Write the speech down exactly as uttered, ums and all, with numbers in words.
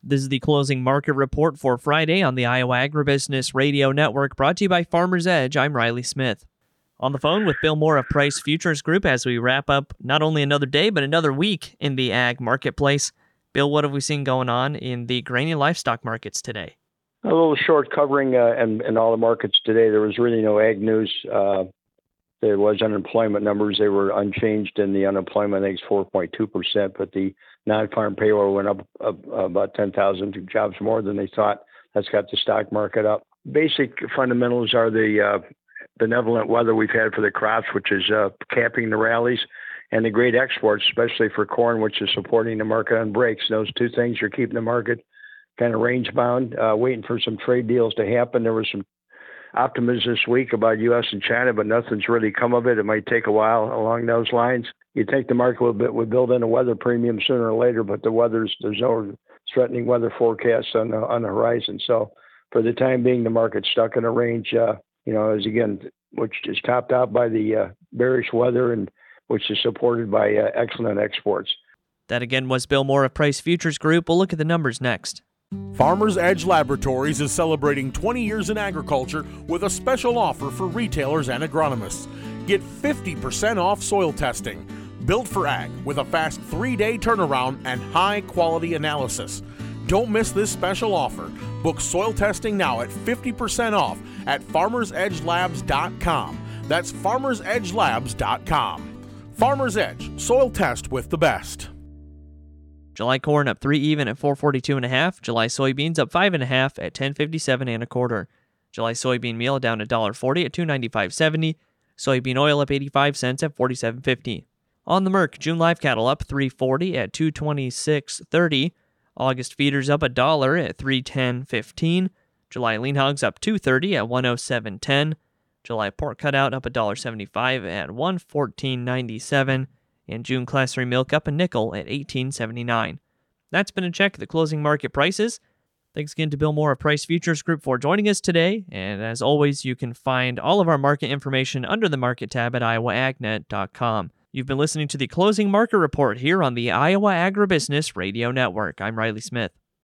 This is the closing market report for Friday on the Iowa Agribusiness Radio Network, brought to you by Farmers Edge. I'm Riley Smith. On the phone with Bill Moore of Price Futures Group as we wrap up not only another day, but another week in the ag marketplace. Bill, what have we seen going on in the grain and livestock markets today? A little short covering uh, in, in all the markets today. There was really no ag news. Uh, there was unemployment numbers. They were unchanged in the unemployment. I think it's four point two percent, but the non-farm payroll went up, up about ten thousand jobs more than they thought. That's got the stock market up. Basic fundamentals are the uh, benevolent weather we've had for the crops, which is uh, capping the rallies, and the great exports, especially for corn, which is supporting the market on breaks. Those two things are keeping the market kind of range bound, uh, waiting for some trade deals to happen. There was some optimism this week about U S and China, but nothing's really come of it. It might take a while along those lines. You'd think the market would, would build in a weather premium sooner or later, but the weather's there's no threatening weather forecasts on the, on the horizon. So for the time being, the market's stuck in a range, uh, you know, as again, which is topped out by the uh, bearish weather and which is supported by uh, excellent exports. That again was Bill Moore of Price Futures Group. We'll look at the numbers next. Farmers Edge Laboratories is celebrating twenty years in agriculture with a special offer for retailers and agronomists. Get fifty percent off soil testing. Built for ag with a fast three-day turnaround and high-quality analysis. Don't miss this special offer. Book soil testing now at fifty percent off at farmers edge labs dot com. That's farmers edge labs dot com. Farmers Edge, soil test with the best. July corn up three even at four forty-two and a half. July soybeans up five and a half at ten fifty-seven and a quarter. July soybean meal down a dollar forty at two ninety-five seventy. Soybean oil up eighty-five cents at forty-seven fifty. On the Merc, June live cattle up three forty at two twenty-six thirty. August feeders up a dollar at three ten fifteen. July lean hogs up two thirty at one oh seven ten. July pork cutout up a dollar seventy-five at one fourteen ninety-seven. And June Class three milk up a nickel at eighteen seventy-nine. That's been a check of the closing market prices. Thanks again to Bill Moore of Price Futures Group for joining us today. And as always, you can find all of our market information under the market tab at iowa ag net dot com. You've been listening to the closing market report here on the Iowa Agribusiness Radio Network. I'm Riley Smith.